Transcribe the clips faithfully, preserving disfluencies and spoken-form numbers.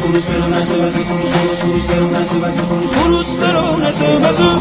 خروس برو نسه وزه خروس خروس خروس برو نسه وزه خروس خروس برو نسه وزه.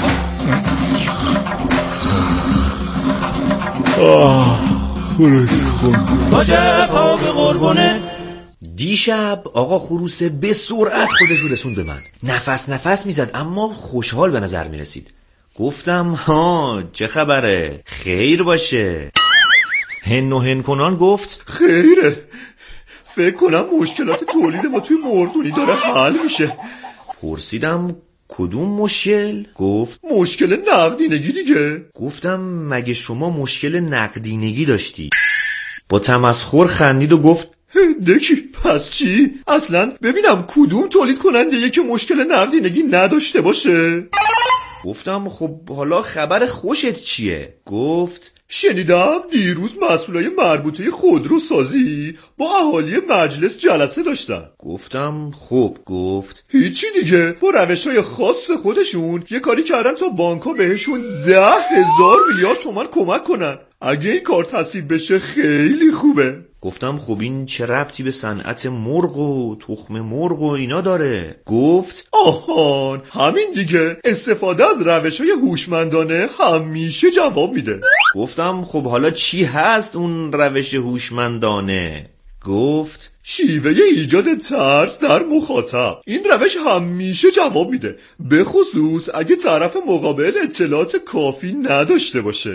آه خروس خون واجب ها به قربونه. دیشب آقا خروسه به سرعت خودش رو رسوند به من. نفس نفس میزد اما خوشحال به نظر میرسید. گفتم ها چه خبره؟ خیر باشه. هن و هن کنان گفت خیره، فکر کنم مشکلات تولید ما توی مردونی داره حل میشه. پرسیدم کدوم مشکل؟ گفت مشکل نقدینگی دیگه. گفتم مگه شما مشکل نقدینگی داشتی؟ با تمسخر خندید و گفت دکی پس چی؟ اصلا ببینم کدوم تولید کننده که مشکل نقدینگی نداشته باشه. گفتم خب حالا خبر خوشت چیه؟ گفت شنیدم دیروز مسئولای مربوطه خودروسازی با اهالی مجلس جلسه داشتن. گفتم خب. گفت هیچی دیگه، با روش‌های خاص خودشون یه کاری کردن تا بانک‌ها بهشون ده هزار میلیارد تومان کمک کنن. اگه این کار تصویب بشه خیلی خوبه. گفتم خب این چه ربطی به صنعت مرغ و تخم مرغ و اینا داره؟ گفت آهان همین دیگه، استفاده از روش‌های هوشمندانه همیشه جواب میده. گفتم خب حالا چی هست اون روش هوشمندانه؟ گفت شیوه ایجاد ترس در مخاطب. این روش همیشه جواب میده، به خصوص اگه طرف مقابل اطلاعات کافی نداشته باشه.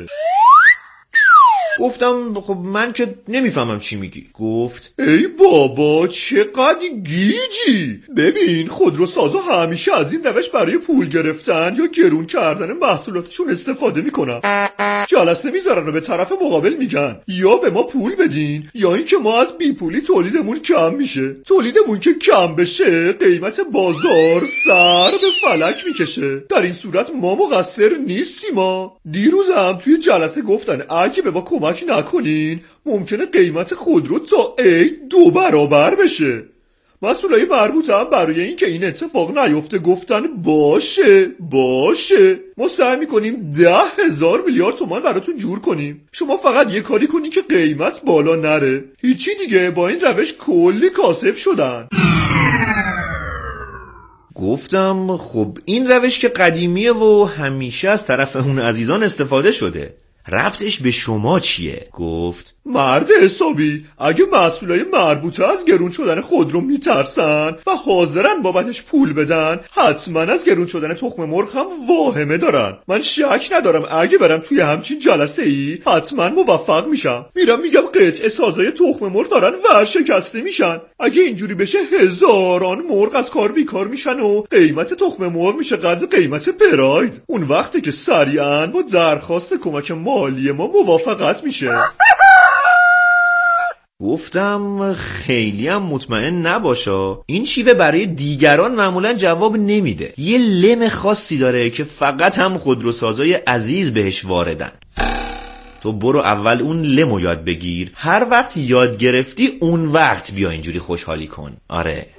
گفتم خب من که نمیفهمم چی میگی. گفت ای بابا چقدر گیجی. ببین خودروسازا همیشه از این روش برای پول گرفتن یا گرون کردن محصولاتشون استفاده میکنن. جلسه میذارن و به طرف مقابل میگن یا به ما پول بدین یا اینکه ما از بی پولی تولیدمون کم میشه. تولیدمون که کم بشه قیمت بازار سر به فلک میکشه. در این صورت ما مقصر نیستیم. ما دیروز هم توی جلسه گفتن اگه به ما کمک نکنین ممکنه قیمت خودرو تا ای دو برابر بشه. مسئولای مربوطه هم برای این که این اتفاق نیفته گفتن باشه باشه ما سعی میکنیم ده هزار میلیارد تومان براتون جور کنیم، شما فقط یه کاری کنین که قیمت بالا نره. هیچی دیگه، با این روش کلی کاسب شدن. گفتم خب این روش که قدیمیه و همیشه از طرف اون عزیزان استفاده شده، ربطش به شما چیه؟ گفت مرد حسابی، اگه مسئولای مربوطه از گرون شدن خودرو میترسن و حاضرن بابتش پول بدن، حتما از گرون شدن تخم مرغ هم واهمه دارن. من شک ندارم اگه برم توی همچین جلسه ای حتما موفق میشم. میرم میگم قطعه سازای تخم مرغ دارن ورشکسته میشن. اگه اینجوری بشه هزاران مرغ از کار بیکار میشن و قیمت تخم مرغ میشه قدر قیمت پراید. اون وقتی که سریعا با درخواست کمک مالی ما موافقت میشه. گفتم خیلی هم مطمئن نباشا، این شیوه برای دیگران معمولا جواب نمیده. یه لم خاصی داره که فقط هم خودروسازای عزیز بهش واردن. تو برو اول اون لمو یاد بگیر، هر وقت یاد گرفتی اون وقت بیا اینجوری خوشحالی کن. آره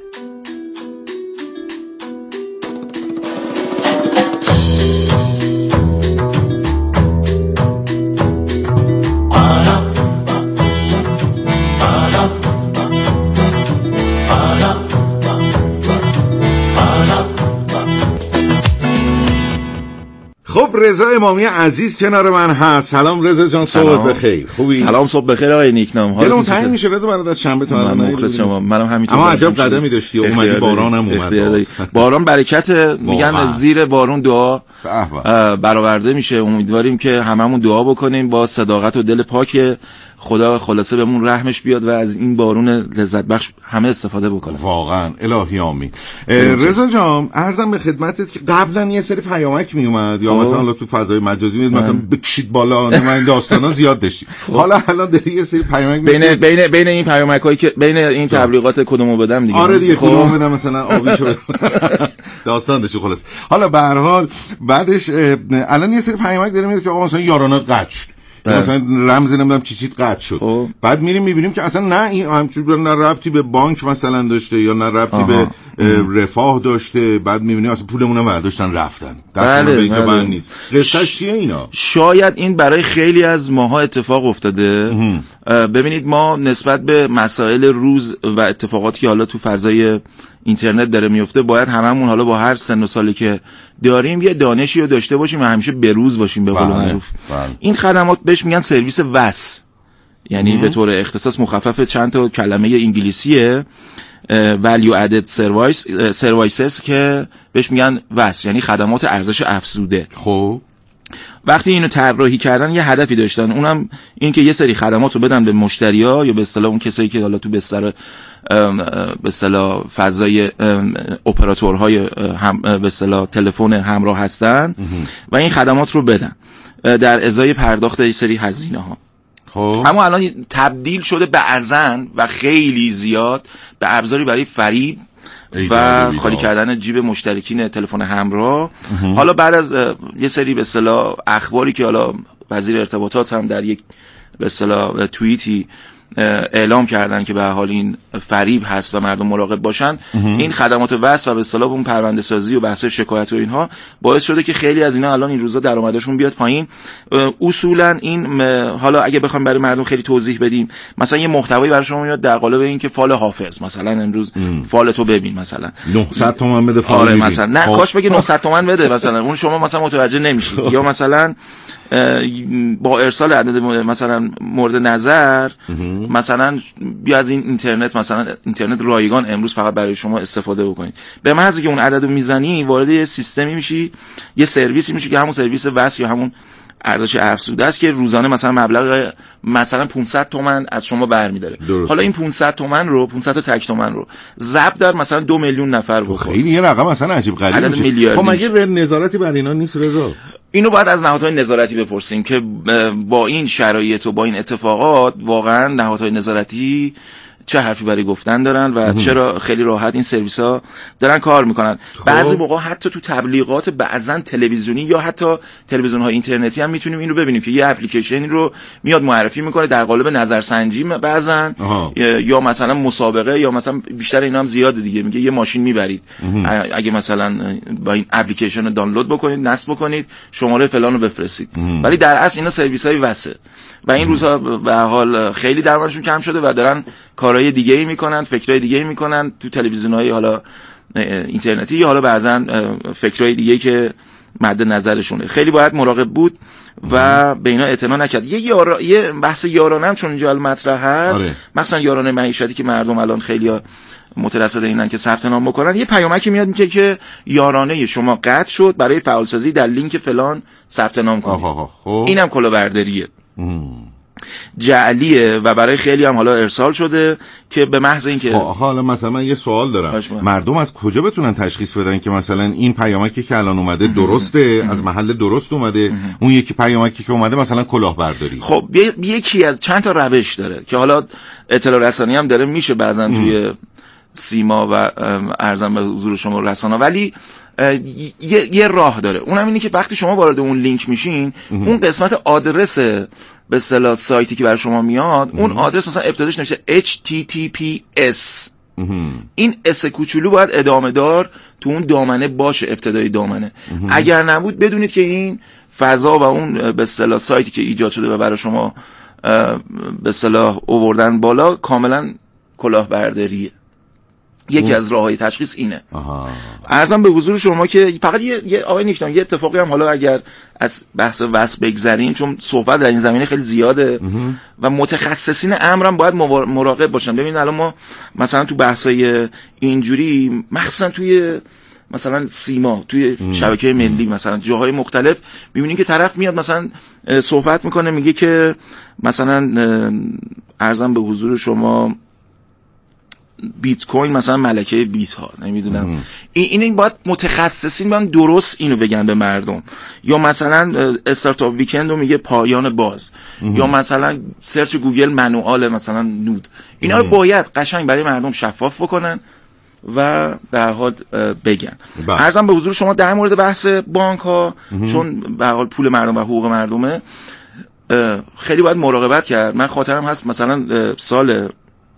خب رضا امامی عزیز کنار من هست. سلام رضا جان، صبح بخیر. خوبی؟ سلام، صبح بخیر آقای نیکنام. حالتون تعیین میشه رضا برات از شنبه تا الان؟ مخلص شما. منم همینطور. اما عجب قدمی داشتی، اومدی بارانم اومد. باران برکت، میگن زیر بارون دعا برآورده میشه. امیدواریم که هممون دعا بکنیم با صداقت و دل پاک خدا خلاصه بهمون رحمش بیاد و از این بارون لذت بخش همه استفاده بکنن. واقعا الهی آمین. رضا جان عرضم به خدمتت که قبلا یه سری پیامک می اومد یا مثلا تو فضای مجازی می مثلا بکشید بالا، من این داستانا زیاد داشتیم. حالا الان داری یه سری پیامک بین بین بین این پیامکایی که بین این تبلیغات کدومو بدم دیگه. آره دیگه کدومو بدم مثلا آبی شد داستان داشت. خلاص حالا به هر حال بعدش الان یه سری پیامک داریم میاد که آقا مثلا یارانات قطع شد، مثلا رمز نمیدونم چی چیت قطع شد. اوه. بعد میریم میبینیم که اصلا نه این همچون نه ربطی به بانک مثلا داشته یا نه ربطی به رفاه داشته، بعد میبینیم اصلا پولمون رو برداشتن رفتن، دستمون به اینجا بند نیست. قصهش چیه اینا؟ شاید این برای خیلی از ماها اتفاق افتاده. ببینید ما نسبت به مسائل روز و اتفاقاتی که حالا تو فضای اینترنت داره میفته باید هممون حالا با هر سن و سالی که داریم یه دانشی رو داشته باشیم و همیشه بروز باشیم به قول معروف. این خدمات بهش میگن سرویس وس، یعنی به طور اختصاص مخفف چند تا کلمه انگلیسیه، value added service services که بهش میگن وس، یعنی خدمات ارزش افزوده. خب وقتی اینو طراحی کردن یه هدفی داشتن، اونم این که یه سری خدمات رو بدن به مشتری‌ها یا به اصطلاح اون کسایی که حالا تو بستر به اصطلاح فضای اپراتورهای هم به اصطلاح تلفن همراه هستن و این خدمات رو بدن در ازای پرداخت یه سری هزینه ها. خب اما الان تبدیل شده بعضن و خیلی زیاد به ابزاری برای فریب و خالی کردن جیب مشترکین تلفن همراه. حالا بعد از یه سری به اصطلاح اخباری که حالا وزیر ارتباطات هم در یک به اصطلاح توییتی اعلام کردن که به حال این فریب هست و مردم مراقب باشن، این خدمات وصل و به اصطلاح اون پرونده سازی و بحث شکایت و اینها باعث شده که خیلی از اینا الان این روزا درآمدشون بیاد پایین. اصولا این حالا اگه بخوام برای مردم خیلی توضیح بدیم، مثلا یه محتوایی برای شما میاد در قالب این که فال حافظ مثلا امروز فال تو ببین مثلا نهصد تومن بده فال آره ببین. مثلا نه کاش بگه نهصد تومن بده مثلا، اون شما مثلا متوجه نمیشید. یا مثلا با ارسال عدد مثلا مورد نظر مثلا بیا از این اینترنت مثلا اینترنت رایگان امروز فقط برای شما استفاده بکنید، به محض که اون عدد رو میزنی وارد یه سیستمی میشی، یه سرویسی میشی که همون سرویس وصل یا همون ارزش افزوده است که روزانه مثلا مبلغ مثلا پانصد تومن از شما برمی‌داره. حالا این پانصد تومن رو پانصد تا تک تومن رو ضرب در مثلا دو میلیون نفر بکن، خیلی یه رقم مثلا عجیب غریب میشه. خب مگه نظارتی بر اینا نیست رضا؟ اینو باید از نهادهای نظارتی بپرسیم که با این شرایط و با این اتفاقات واقعا نهادهای نظارتی چه حرفی برای گفتن دارن و چرا خیلی راحت این سرویس ها دارن کار میکنن. خب. بعضی موقع حتی تو تبلیغات بعضن تلویزیونی یا حتی تلویزیون های اینترنتی هم میتونیم این رو ببینیم که یه اپلیکیشنی رو میاد معرفی میکنه در قالب نظرسنجی بعضن یا مثلا مسابقه یا مثلا بیشتر اینا هم زیاده دیگه، میگه یه ماشین میبرید اگه مثلا با این اپلیکیشن رو دانلود بکنید نصب بکنید شماره فلان رو بفرستید، ولی در اصل اینا سرویس های واسه و این روزها به حال خیلی درآمدشون کم شده و دارن کارهای دیگه‌ای میکنن، فکرای دیگه‌ای میکنن تو تلویزیون‌های حالا اینترنتی یا حالا بعضن فکرای دیگه‌ای که مد نظرشونه. خیلی باید مراقب بود و به اینا اعتنا نکرد. یه یارا... یه بحث یارانه هم چون اینجا مطرح هست، مثلا یارانه معیشتی که مردم الان خیلی مترصد اینن که ثبت نام بکنن، یه پیامکی میاد میگه که یارانه شما قطع شد، برای فعالسازی در لینک فلان ثبت نام کنید. اینم کلاهبرداریه جعلیه و برای خیلی هم حالا ارسال شده که به محض اینکه حالا مثلا من یه سوال دارم، مردم از کجا بتونن تشخیص بدن که مثلا این پیامکی که الان اومده درسته، از محل درست اومده، اون یکی پیامکی که اومده مثلا کلاهبرداری؟ خب یکی از چند تا روش داره که حالا اطلاع رسانی هم داره میشه بعضن توی سیما و ارزم به حضور شما رسانه، ولی یه, یه راه داره، اونم اینه که وقتی شما وارد اون لینک میشین اون قسمت آدرس به اصطلاح سایتی که برای شما میاد اون آدرس مثلا ابتداش نوشته اچ تی تی پی اس، این اس کوچولو باید ادامه دار تو اون دامنه باشه، ابتدای دامنه. اگر نبود بدونید که این فضا و اون به اصطلاح سایتی که ایجاد شده و برای شما به اصطلاح آوردن بالا کاملا کلاهبرداریه. یکی از راههای تشخیص اینه. عرضم به حضور شما که فقط یه, یه آقای نیکتان یه اتفاقی هم حالا اگر از بحث وصل بگذریم چون صحبت در این زمینه خیلی زیاده و متخصصین امرم باید مراقب باشن. ببینید الان ما مثلا تو بحثای اینجوری مخصوصا توی مثلا سیما توی شبکه ملی مثلا جاهای مختلف می‌بینیم که طرف میاد مثلا صحبت میکنه میگه که مثلا عرضم به حضور شما بیت کوین مثلا ملکه بیت ها نمیدونم این این باید متخصصین بیان درست اینو بگن به مردم، یا مثلا استارتاپ ویکند رو میگه پایان باز ام. یا مثلا سرچ گوگل منوال مثلا نود، اینا رو باید قشنگ برای مردم شفاف بکنن و به هر حال بگن. عرضم به حضور شما در مورد بحث بانک ها ام. چون به هر حال پول مردم و حقوق مردمه خیلی باید مراقبت کرد. من خاطرم هست مثلا سال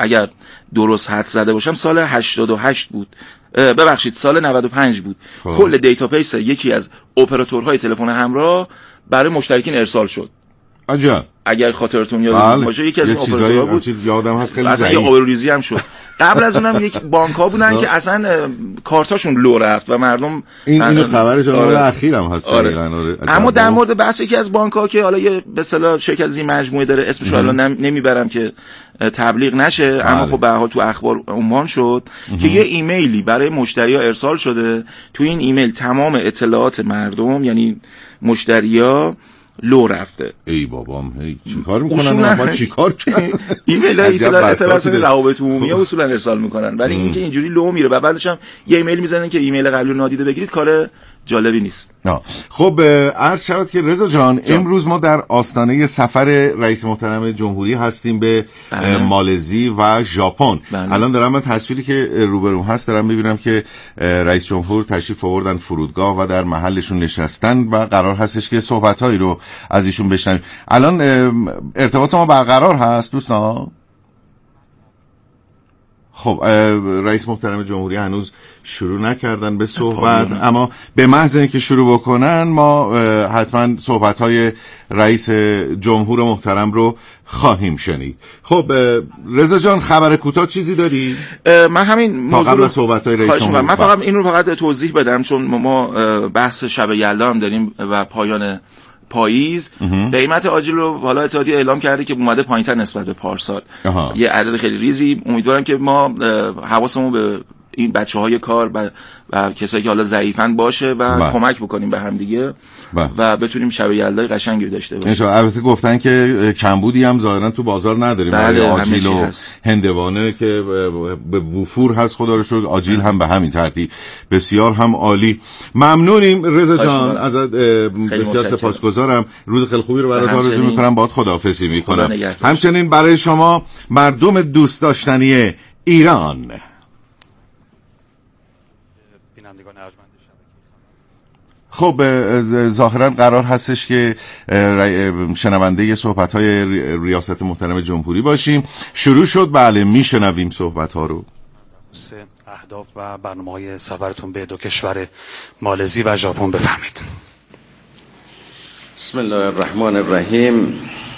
اگر درست حد زده باشم سال هشتاد و هشت بود، ببخشید سال نود و پنج بود. خب. کل دیتابیس یکی از اپراتورهای تلفن همراه برای مشترکین ارسال شد. عجب. اگر خاطرتون یاد باشه یکی از این اپراتورها بود، یادم هست خیلی اصلا یه آبروریزی هم شد. قبل از اونم یک بانک‌ها بودن که اصلا کارتاشون لو رفت و مردم این اینو خبرش اون اخیرم هست. آره. آره. اما در مورد بحث یکی از بانک‌ها که حالا یه به اصطلاح شرکت از این مجموعه داره، اسمش الان نمیبرم که تبلیغ نشه، بله. اما خب به هر حال تو اخبار عنوان شد که یه ایمیلی برای مشتری‌ها ارسال شده. تو این ایمیل تمام اطلاعات مردم یعنی مشتری‌ها لو رفته. ای بابام، هی چیکار میکنن؟ ما چیکار کنن؟ ایمیل ها اطلاعات روابط عمومی اصولا ارسال میکنن، ولی اینکه اینجوری لو میره و بعدش هم یه ایمیل میزنن که ایمیل قبلی نادیده بگیرید، کار جالبی نیست. نه خب عرض شود که رضا جان جا. امروز ما در آستانه سفر رئیس محترم جمهوری هستیم به بله. مالزی و ژاپن. بله. الان دارم من تصویری که روبروم هست دارم میبینم که رئیس جمهور تشریف آوردن فرودگاه و در محلشون نشستن و قرار هستش که صحبت‌هایی رو از ایشون بشنویم. الان ارتباط ما برقرار هست دوستان؟ خب رئیس محترم جمهوری هنوز شروع نکردن به صحبت، اما به محض اینکه شروع بکنن ما حتما صحبت‌های رئیس جمهور محترم رو خواهیم شنید. خب رضا جان خبر کوتاه چیزی داری؟ من همین موضوع قبل صحبت‌های رئیس جمهور من فقط این رو فقط توضیح بدم، چون ما بحث شب یلدا هم داریم و پایان پاییز. قیمت آجیل رو حالا اتحادیه اعلام کرده که اومده پایین‌تر نسبت به پارسال. اها. یه عدد خیلی ریزی. امیدوارم که ما حواسمون به این بچه‌های کار و, و کسایی که حالا ضعیفن باشه و با. کمک بکنیم به هم دیگه با. و بتونیم شب یلدای قشنگی داشته باشیم. البته گفتن که کمبودی هم ظاهرا تو بازار نداریم برای آجیل و هندوانه که به وفور هست، خدا رو شکر. آجیل هم به همین ترتیب. بسیار هم عالی. ممنونیم رضا جان، ازت بسیار سپاسگزارم. روز خیلی خوبی رو برات آرزو می‌کنم. باهات خداحافظی می‌کنم. همچنین برای شما مردم دوست داشتنی ایران. خب ظاهرا قرار هستش که شنونده صحبت‌های ریاست محترم جمهوری باشیم. شروع شد. بله میشنویم صحبت‌ها رو. اهداف و برنامه‌های سفرتون به دو کشور مالزی و ژاپن بفهمید. بسم الله الرحمن الرحیم.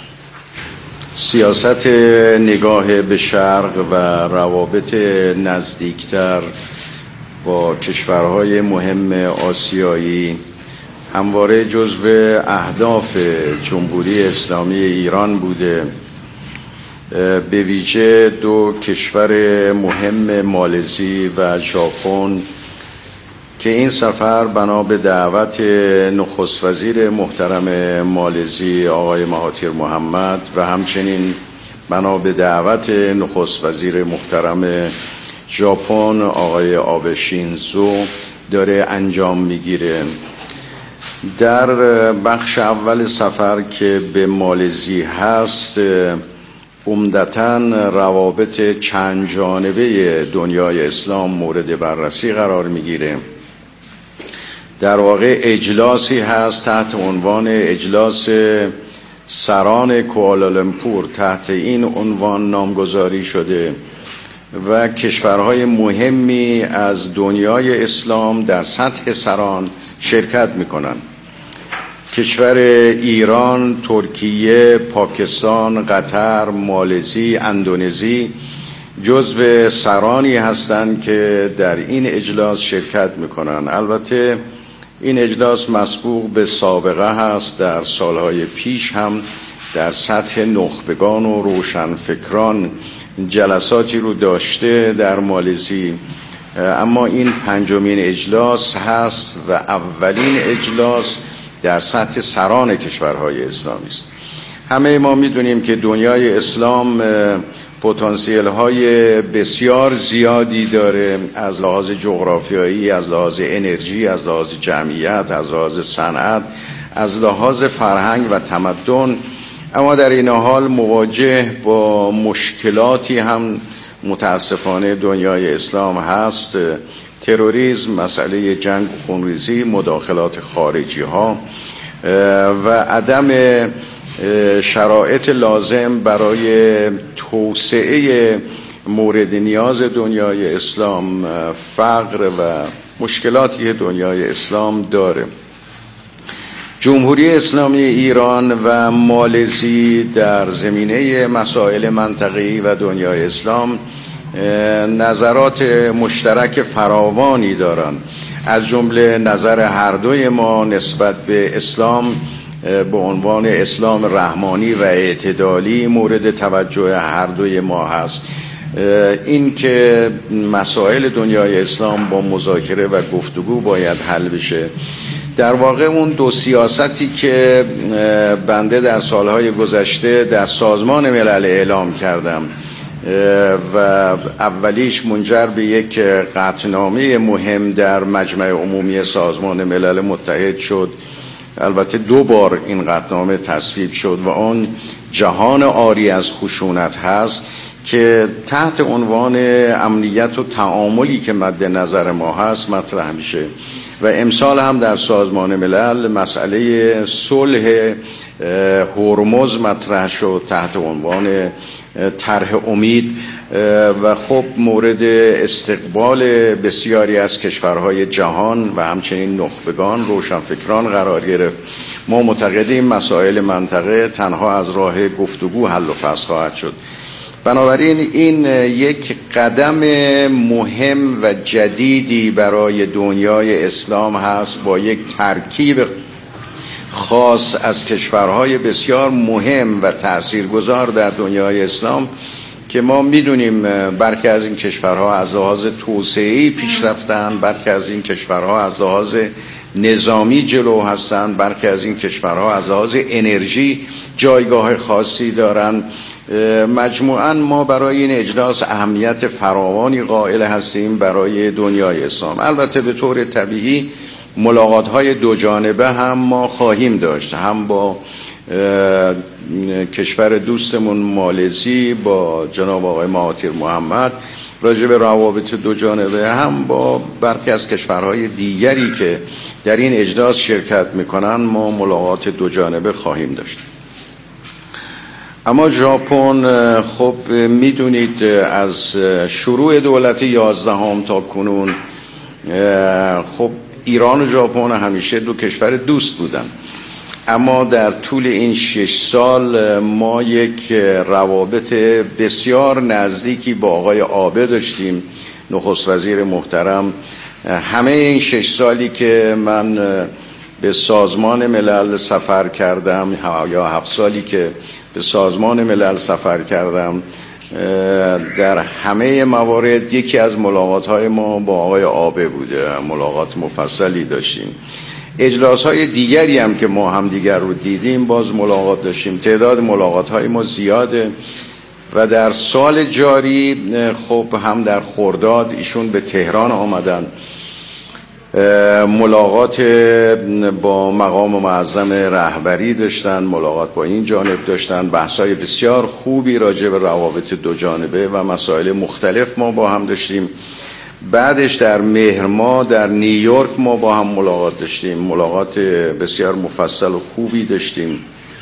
سیاست نگاه به شرق و روابط نزدیکتر با کشورهای مهم آسیایی همواره جزو اهداف جمهوری اسلامی ایران بوده، به ویژه دو کشور مهم مالزی و ژاپن که این سفر بنا به دعوت نخست وزیر محترم مالزی آقای مهاتیر محمد و همچنین بنا به دعوت نخست وزیر محترم ژاپن آقای آبه شینزو داره انجام میگیره. در بخش اول سفر که به مالزی هست عمدتاً روابط چند جانبه دنیای اسلام مورد بررسی قرار میگیره. در واقع اجلاسی هست تحت عنوان اجلاس سران کوالالمپور، تحت این عنوان نامگذاری شده و کشورهای مهمی از دنیای اسلام در سطح سران شرکت میکنن. کشور ایران، ترکیه، پاکستان، قطر، مالزی، اندونزی جزو سرانی هستند که در این اجلاس شرکت میکنن. البته این اجلاس مسبوق به سابقه هست. در سالهای پیش هم در سطح نخبگان و روشنفکران جلساتی رو داشته در مالزی، اما این پنجمین اجلاس هست و اولین اجلاس در سطح سران کشورهای اسلامی است. همه ما میدونیم که دنیای اسلام پتانسیل های بسیار زیادی داره، از لحاظ جغرافیایی، از لحاظ انرژی، از لحاظ جمعیت، از لحاظ صنعت، از لحاظ فرهنگ و تمدن، اما در این حال مواجه با مشکلاتی هم متاسفانه دنیای اسلام هست. تروریسم، مسئله جنگ و خونریزی، مداخلات خارجی ها و عدم شرایط لازم برای توسعه مورد نیاز دنیای اسلام، فقر و مشکلاتی که دنیای اسلام داره. جمهوری اسلامی ایران و مالزی در زمینه مسائل منطقه‌ای و دنیای اسلام نظرات مشترک فراوانی دارند، از جمله نظر هر دوی ما نسبت به اسلام به عنوان اسلام رحمانی و اعتدالی مورد توجه هر دوی ما هست. این که مسائل دنیای اسلام با مذاکره و گفتگو باید حل بشه. در واقع اون دو سیاستی که بنده در سالهای گذشته در سازمان ملل اعلام کردم و اولیش منجر به یک قطعنامه مهم در مجمع عمومی سازمان ملل متحد شد، البته دو بار این قطعنامه تصویب شد و آن جهان عاری از خشونت هست که تحت عنوان امنیت و تعاملی که مد نظر ما هست مطرح میشه و امسال هم در سازمان ملل مسئله صلح هرمز مطرح شد تحت عنوان طرح امید و خب مورد استقبال بسیاری از کشورهای جهان و همچنین نخبگان روشنفکران قرار گرفت. ما معتقدیم مسائل منطقه تنها از راه گفتگو حل و فصل خواهد شد. بنابراین این یک قدم مهم و جدیدی برای دنیای اسلام هست با یک ترکیب خاص از کشورهای بسیار مهم و تاثیرگذار در دنیای اسلام که ما میدونیم برخی از این کشورها از لحاظ توسعه‌ای پیشرفتن، برخی از این کشورها از لحاظ نظامی جلو هستند، برخی از این کشورها از لحاظ انرژی جایگاه خاصی دارند. مجموعاً ما برای این اجلاس اهمیت فراوانی قائل هستیم برای دنیای اسلام. البته به طور طبیعی ملاقات‌های دو جانبه هم ما خواهیم داشت، هم با کشور دوستمون مالزی با جناب آقای مهاتیر محمد راجع به روابط دو جانبه، هم با برخی از کشورهای دیگری که در این اجلاس شرکت میکنن ما ملاقات دو جانبه خواهیم داشت. اما ژاپن خب میدونید از شروع دولت یازدهم تا کنون خب ایران و ژاپن همیشه دو کشور دوست بودن، اما در طول این شش سال ما یک روابط بسیار نزدیکی با آقای آبه داشتیم، نخست وزیر محترم. همه این شش سالی که من به سازمان ملل سفر کردم یا هفت سالی که به سازمان ملل سفر کردم در همه موارد یکی از ملاقات‌های ما با آقای آبه بوده، ملاقات مفصلی داشتیم. اجلاس‌های دیگری هم که ما هم دیگر رو دیدیم باز ملاقات داشتیم. تعداد ملاقات‌های ما زیاده و در سال جاری خب هم در خرداد ایشون به تهران آمدن، ملاقات با مقام معظم رهبری داشتن، ملاقات با این جانب داشتن، بحث‌های بسیار خوبی راجع به روابط دو جانبه و مسائل مختلف ما با هم داشتیم. بعدش در مهر ماه در نیویورک ما با هم ملاقات داشتیم، ملاقات بسیار مفصل و خوبی داشتیم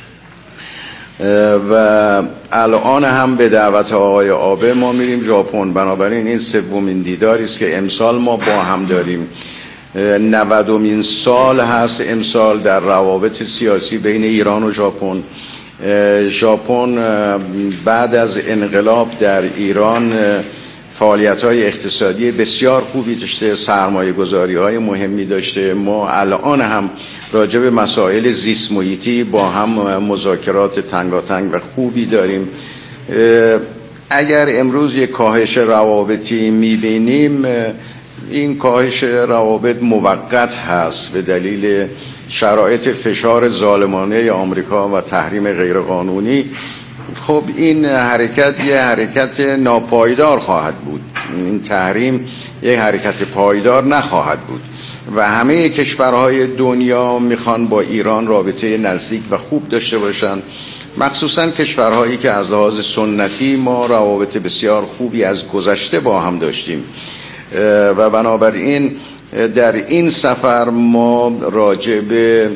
و الان هم به دعوت آقای آبه ما میریم ژاپن. بنابراین این سومین دیداری است که امسال ما با هم داریم. نودمین سال هست امسال در روابط سیاسی بین ایران و ژاپن. ژاپن بعد از انقلاب در ایران فعالیت‌های اقتصادی بسیار خوبی داشته، سرمایه‌گذاری‌های مهمی داشته. ما الان هم راجع به مسائل زیست محیطی با هم مذاکرات تنگاتنگ و خوبی داریم. اگر امروز یک کاهش روابطی می‌بینیم، این کاهش روابط موقت هست به دلیل شرایط فشار ظالمانه آمریکا و تحریم غیرقانونی. خب این حرکت یه حرکت ناپایدار خواهد بود، این تحریم یه حرکت پایدار نخواهد بود و همه کشورهای دنیا میخوان با ایران رابطه نزدیک و خوب داشته باشن، مخصوصا کشورهایی که از لحاظ سنتی ما روابط بسیار خوبی از گذشته با هم داشتیم و بنابراین در این سفر ما راجع به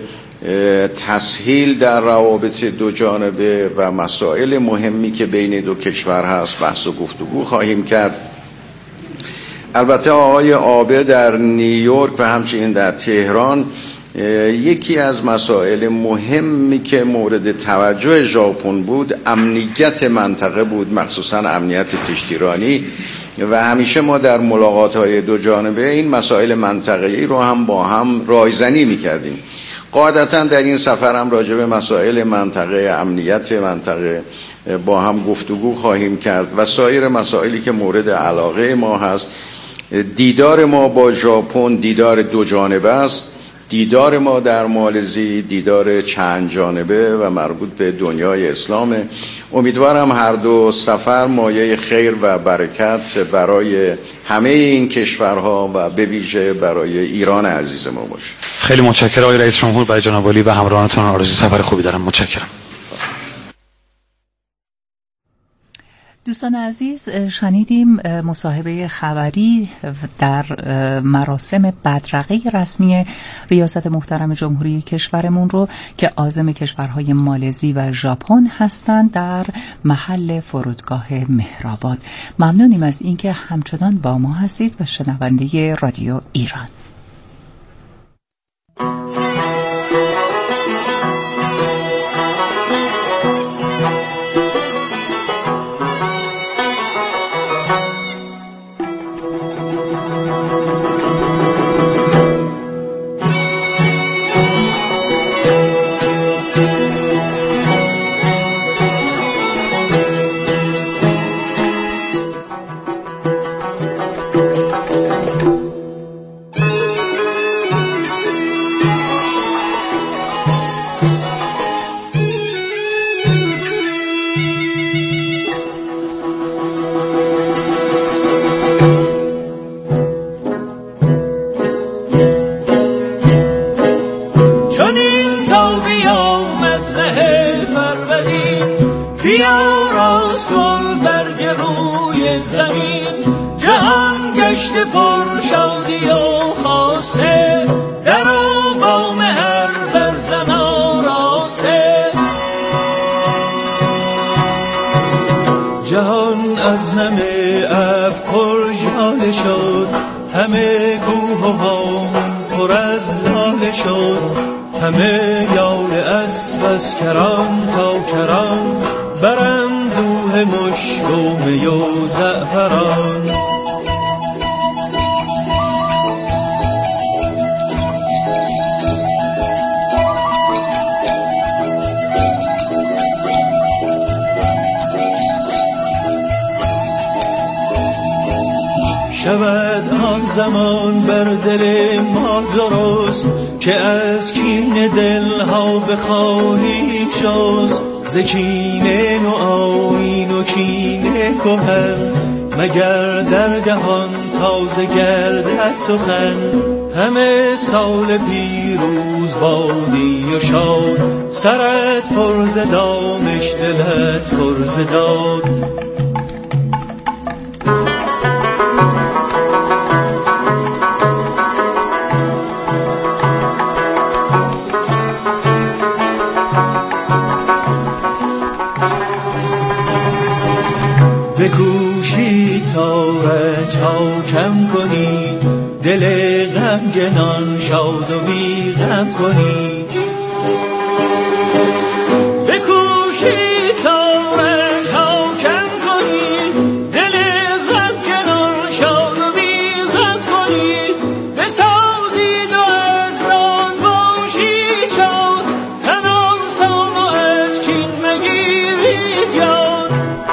تسهیل در روابط دو جانبه و مسائل مهمی که بین دو کشور هست بحث و گفتگو خواهیم کرد. البته آقای آبه در نیویورک و همچنین در تهران یکی از مسائل مهمی که مورد توجه ژاپن بود امنیت منطقه بود، مخصوصا امنیت کشتیرانی، و همیشه ما در ملاقات‌های دو جانبه این مسائل منطقه‌ای رو هم با هم رایزنی می‌کردیم. قاعدتاً در این سفر هم راجع به مسائل منطقه، امنیت منطقه با هم گفتگو خواهیم کرد و سایر مسائلی که مورد علاقه ما هست. دیدار ما با ژاپن دیدار دو جانبه است، دیدار ما در مالزی دیدار چند جانبه و مربوط به دنیای اسلام. امیدوارم هر دو سفر مایه خیر و برکت برای همه این کشورها و به ویژه برای ایران عزیز ما باشه. خیلی متشکرم آقای رئیس جمهور. برای جناب عالی و همراهانتون آرزوی سفر خوبی دارم. متشکرم. دوستان عزیز، شنیدیم مصاحبه خبری در مراسم بدرقه رسمی ریاست محترم جمهوری کشورمون رو که عازم کشورهای مالزی و ژاپن هستند در محل فرودگاه مهرآباد. ممنونیم از اینکه همچنان با ما هستید و شنونده رادیو ایران. شود آن زمان بر دل ما درست که از کین دلها بخواهیم شست، ز کین و آیین و کین کهن مگر در دهان تازه گردد سخن. همه سال پیروز بادی و شاد، سرت پر ز دانش دلت پر ز داد. بکوشی تا رنج ها کم کنی، دل غمگنان شاد و بی غم کنی. بکوشی تا رنج ها کم کنی، دل غمگنان شاد و بی غم کنی. بسازید و از نان باشید شاد، تن آسان و از کین مگیرید یاد.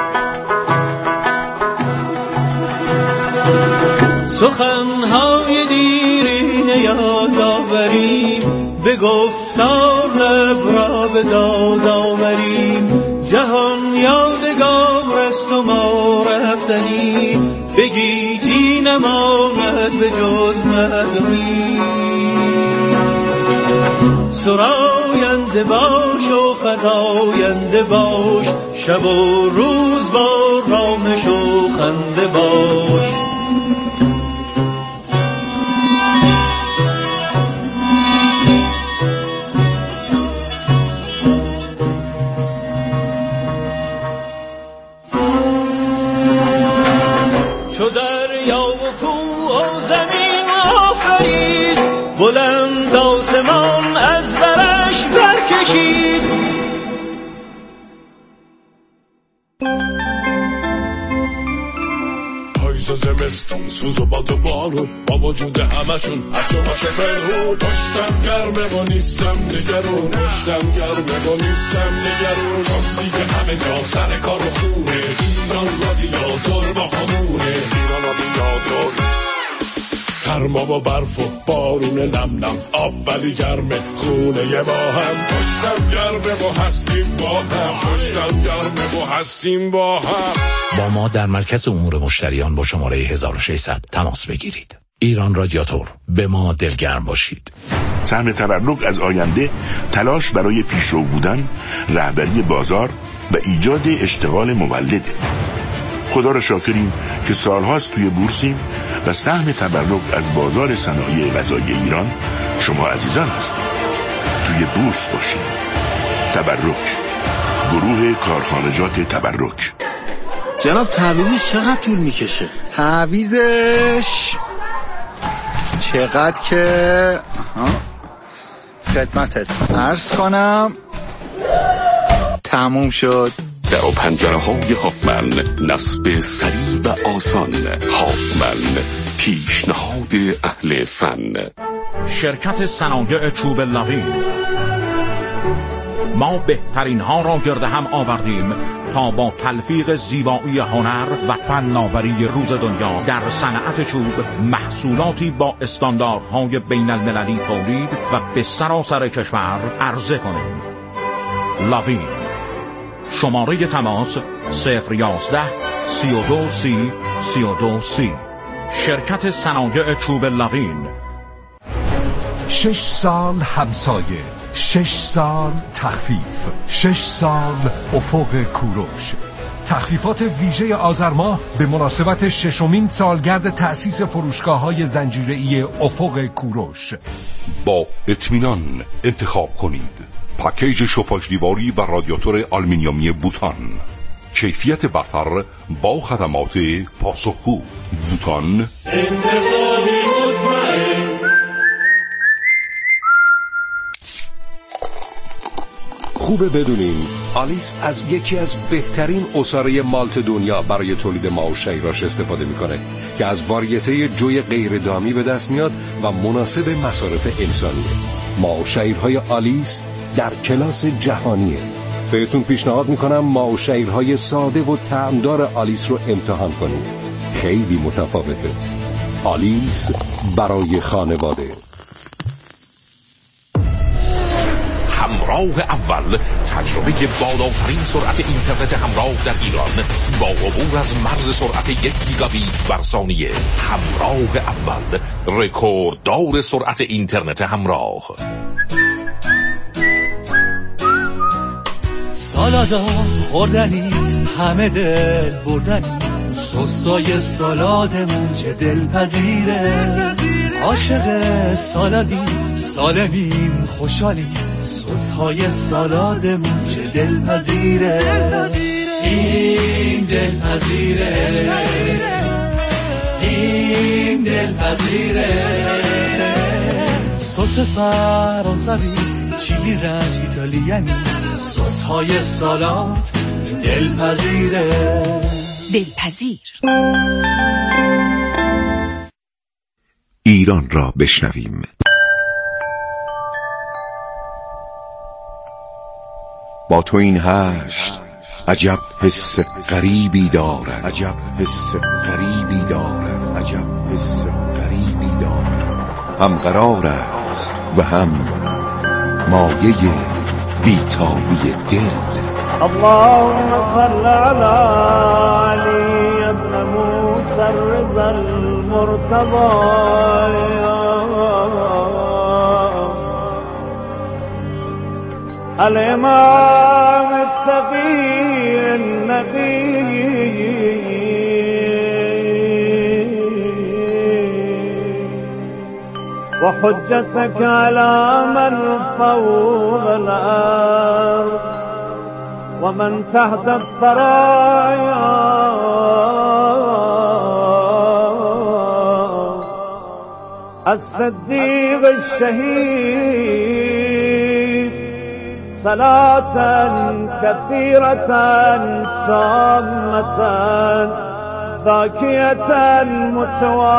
سخنهای دیرین یاد آوریم، به گفتار لب را به داد آوریم. جهان یادگار است و ما رفتنی، بگیتی نماند به جز مدنی. سراینده باش و فزاینده باش، شب و روز با رامش و خنده باش. و کوه و زمین آفرید، بلند آسمان از برش برکشید. زمستون سوز و باد و بارون با وجود همشون هرچه باشه پنهون. پشتم گرمه و نیستم نگرون، پشتم گرمه و نیستم نگرون، چون دیگه همه جا سر کار و خونه. ایران رادیاتور با خمونه، ایران رادیاتور. سرما و برف و بارون لم لم، آب ولی گرمه خونه ما هم. پشتم گرمه و هستیم با هم، پشتم گرمه و هستیم با هم. با ما در مرکز امور مشتریان با شماره هزار و ششصد تماس بگیرید. ایران رادیاتور، به ما دلگرم باشید. سهم تبرک از آینده، تلاش برای پیشرو بودن، رهبری بازار و ایجاد اشتغال مولده. خدا را شاکریم که سالهاست توی بورسیم و سهم تبرک از بازار صنایع غذایی ایران شما عزیزان هستید. توی بورس باشید. تبرک، گروه کارخانجات تبرک. جناب تعویضش چقدر طول میکشه؟ تعویضش چقدر که خدمتت عرض کنم تموم شد. در و پنجره های هافمن، نصب سریع و آسان. هافمن، پیشنهاد اهل فن. شرکت صنایع چوب لاوین، ما بهترین ها را گرد هم آوردیم تا با تلفیق زیبایی هنر و فناوری روز دنیا در صنعت چوب محصولاتی با استانداردهای بین المللی تولید و به سراسر کشور عرضه کنیم. لاوین، شماره تماس صفر یازده سی و دو سی سی و دو سی. شرکت صنایع چوب لاوین. شش سال همسایه، شش سال تخفیف، شش سال افق کوروش. تخفیفات ویژه آذر ماه به مناسبت ششمین سالگرد تأسیس فروشگاه‌های زنجیره‌ای افق کوروش. با اطمینان انتخاب کنید. پکیج شوفاژ دیواری و رادیاتور آلومینیومی بوتان، کیفیت برتر با خدمات پاسخگو. بوتان، انتخابی مطمئن. خوبه بدونین آلیس از یکی از بهترین عصاره مالت دنیا برای تولید ماه و شیراش استفاده میکنه که از واریته جوی غیر دامی به دست میاد و مناسب مصارف انسانیه. ماه و شیرهای آلیس در کلاس جهانیه. بهتون پیشنهاد میکنم ماه و شیرهای ساده و طعمدار آلیس رو امتحان کنید. خیلی متفاوته. آلیس برای خانواده. همراه اول، تجربه بالاترین سرعت اینترنت همراه در ایران با عبور از مرز سرعت یک گیگابیت بر ثانیه. همراه اول، رکورددار سرعت اینترنت همراه. سالادا خوردنی، همه دل بردنی، سسای سالادمون چه دلپذیره. عاشق سالادی، سالمیم خوشحالیم، سسهای سالادمون چه دلپذیره. این دلپذیره، این دلپذیره. سس فرانسوی، چیلی رنج ایتالیانی، سسهای سالاد دلپذیره. دلپذیر. ایران را بشنویم. با تو این هشت عجب حس غریبی دارد، عجب حس غریبی دارد، عجب حس غریبی دارد. هم قرار است و هم مایه بیتابی دل. اللهم صل على علي ابن موسى الرضا المرتضى. الإمام التقي النقي وحجتك على من فوق الأرض ومن تحت الثرايا از صدیق الشهید صلاة كثيرة تامة ذاكية متوالية